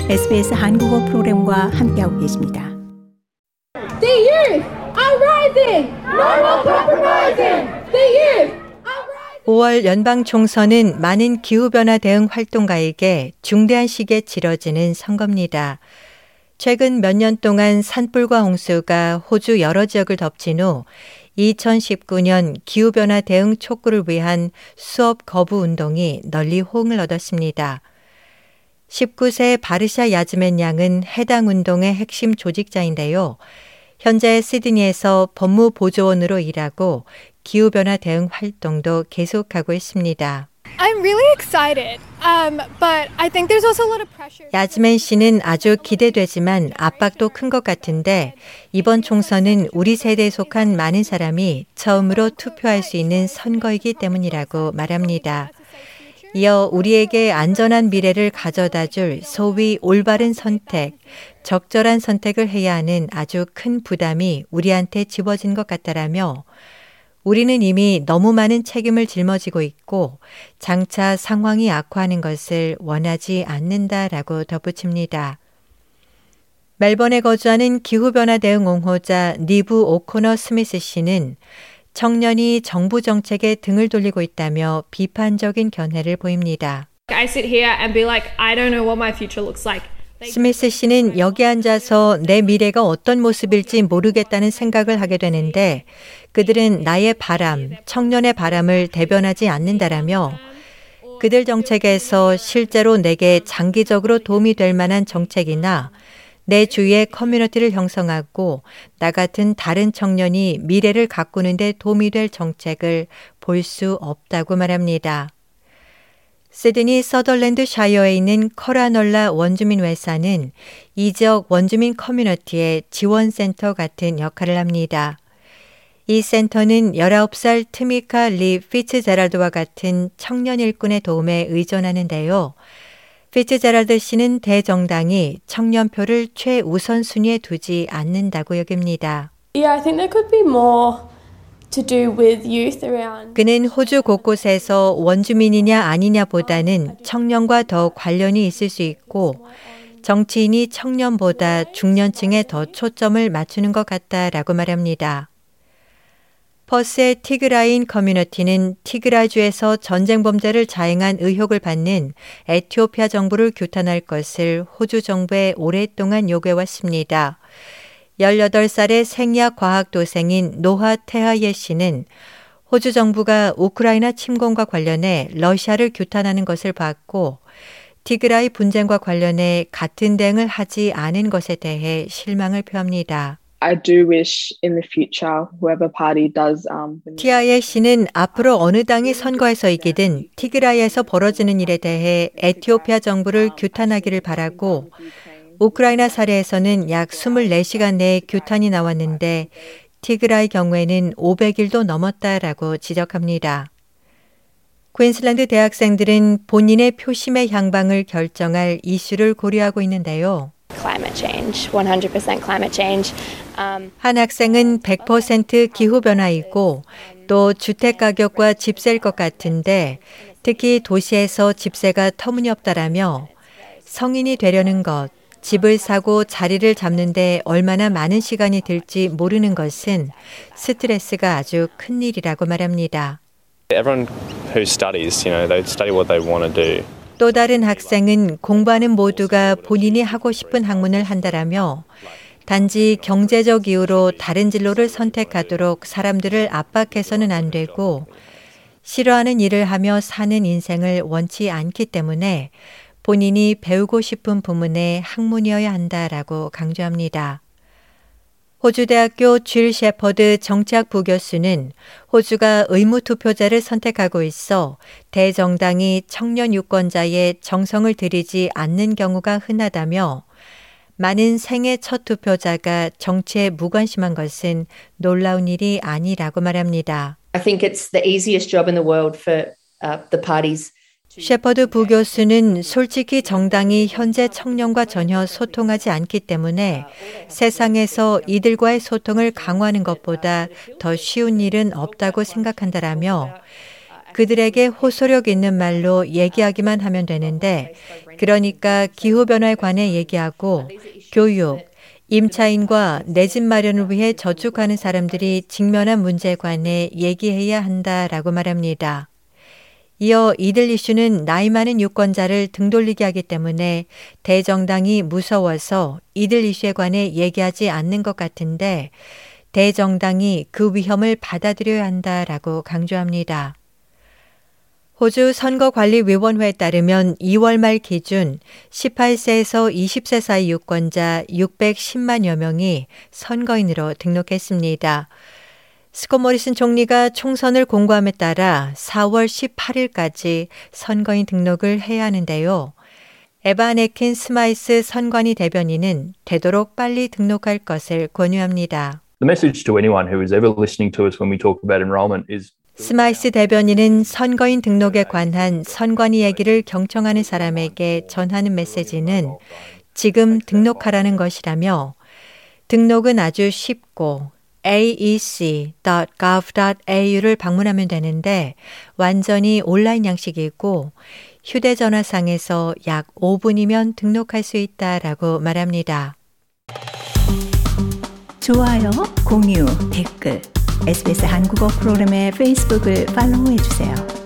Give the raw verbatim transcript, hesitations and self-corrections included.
에스비에스 한국어 프로그램과 함께하고 계십니다. The youth are rising. No more compromising. The youth. 오월 연방 총선은 많은 기후변화 대응 활동가에게 중대한 시기에 치러지는 선거입니다. 최근 몇 년 동안 산불과 홍수가 호주 여러 지역을 덮친 후 이천십구 년 기후변화 대응 촉구를 위한 수업 거부 운동이 널리 호응을 얻었습니다. 십구 세 바르샤 야즈맨 양은 해당 운동의 핵심 조직자인데요. 현재 시드니에서 법무보조원으로 일하고 기후변화 대응 활동도 계속하고 있습니다. I'm really excited, um, but I think there's also a lot of pressure. 야즈맨 씨는 아주 기대되지만 압박도 큰 것 같은데 이번 총선은 우리 세대에 속한 많은 사람이 처음으로 투표할 수 있는 선거이기 때문이라고 말합니다. 이어 우리에게 안전한 미래를 가져다 줄 소위 올바른 선택, 적절한 선택을 해야 하는 아주 큰 부담이 우리한테 집어진 것 같다라며 우리는 이미 너무 많은 책임을 짊어지고 있고 장차 상황이 악화하는 것을 원하지 않는다라고 덧붙입니다. 멜번에 거주하는 기후변화 대응 옹호자 니브 오코너 스미스 씨는 청년이 정부 정책에 등을 돌리고 있다며 비판적인 견해를 보입니다. I sit here and be like, I don't know what my future looks like. 스미스 씨는 여기 앉아서 내 미래가 어떤 모습일지 모르겠다는 생각을 하게 되는데 그들은 나의 바람, 청년의 바람을 대변하지 않는다라며 그들 정책에서 실제로 내게 장기적으로 도움이 될 만한 정책이나 내 주위의 커뮤니티를 형성하고 나 같은 다른 청년이 미래를 가꾸는 데 도움이 될 정책을 볼 수 없다고 말합니다. 시드니 서덜랜드 샤이어에 있는 커라널라 원주민 회사는 이 지역 원주민 커뮤니티의 지원센터 같은 역할을 합니다. 이 센터는 열아홉 살 트미카 리 피츠제랄드와 같은 청년 일꾼의 도움에 의존하는데요. 피츠제랄드 씨는 대정당이 청년표를 최우선순위에 두지 않는다고 여깁니다. Yeah, I think there could be more to do with youth around. 그는 호주 곳곳에서 원주민이냐 아니냐보다는 청년과 더 관련이 있을 수 있고 정치인이 청년보다 중년층에 더 초점을 맞추는 것 같다라고 말합니다. 퍼스의 티그라인 커뮤니티는 티그라주에서 전쟁 범죄를 자행한 의혹을 받는 에티오피아 정부를 규탄할 것을 호주 정부에 오랫동안 요구해왔습니다. 열여덟 살의 생리학 과학도생인 노하 테하예 씨는 호주 정부가 우크라이나 침공과 관련해 러시아를 규탄하는 것을 봤고 티그라이 분쟁과 관련해 같은 대응을 하지 않은 것에 대해 실망을 표합니다. I do wish in the future whoever party does um 티아예 씨는 앞으로 어느 당이 선거에서 이기든 티그라이에서 벌어지는 일에 대해 에티오피아 정부를 규탄하기를 바라고 우크라이나 사례에서는 약 이십사 시간 내에 규탄이 나왔는데 티그라이 경우에는 오백 일도 넘었다라고 지적합니다. 퀸슬랜드 대학생들은 본인의 표심의 향방을 결정할 이슈를 고려하고 있는데요. Climate change, one hundred percent climate change. Um, 한 학생은 백 퍼센트 기후변화이고 또 주택 가격과 집세일 것 같은데 특히 도시에서 집세가 터무니없다라며 성인이 되려는 것, 집을 사고 자리를 잡는 데 얼마나 많은 시간이 들지 모르는 것은 스트레스가 아주 큰 일이라고 말합니다. Everyone who studies, you know, they study what they want to do. 또 다른 학생은 공부하는 모두가 본인이 하고 싶은 학문을 한다라며 단지 경제적 이유로 다른 진로를 선택하도록 사람들을 압박해서는 안 되고 싫어하는 일을 하며 사는 인생을 원치 않기 때문에 본인이 배우고 싶은 부문의 학문이어야 한다라고 강조합니다. 호주대학교 줄 셰퍼드 정치학 부교수는 호주가 의무투표제를 선택하고 있어 대정당이 청년 유권자의 정성을 들이지 않는 경우가 흔하다며 많은 생애 첫 투표자가 정치에 무관심한 것은 놀라운 일이 아니라고 말합니다. I think it's the easiest job in the world for uh, the parties. 셰퍼드 부교수는 솔직히 정당이 현재 청년과 전혀 소통하지 않기 때문에 세상에서 이들과의 소통을 강화하는 것보다 더 쉬운 일은 없다고 생각한다라며 그들에게 호소력 있는 말로 얘기하기만 하면 되는데, 그러니까 기후변화에 관해 얘기하고 교육, 임차인과 내 집 마련을 위해 저축하는 사람들이 직면한 문제에 관해 얘기해야 한다라고 말합니다. 이어 이들 이슈는 나이 많은 유권자를 등돌리게 하기 때문에 대정당이 무서워서 이들 이슈에 관해 얘기하지 않는 것 같은데 대정당이 그 위험을 받아들여야 한다라고 강조합니다. 호주 선거관리위원회에 따르면 이월 말 기준 십팔 세에서 이십 세 사이 유권자 육백십만여 명이 선거인으로 등록했습니다. 스콧 모리슨 총리가 총선을 공고함에 따라 사월 십팔일까지 선거인 등록을 해야 하는데요. 에바 네킨 스마이스 선관위 대변인은 되도록 빨리 등록할 것을 권유합니다. The message to anyone who is ever listening to us when we talk about enrolment is 스마이스 대변인은 선거인 등록에 관한 선관위 얘기를 경청하는 사람에게 전하는 메시지는 지금 등록하라는 것이라며 등록은 아주 쉽고 에이이씨 닷 거브 닷 에이유를 방문하면 되는데 완전히 온라인 양식이고 휴대전화상에서 약 오 분이면 등록할 수 있다라고 말합니다. 좋아요, 공유, 댓글, 에스비에스 한국어 프로그램의 페이스북을 팔로우해주세요.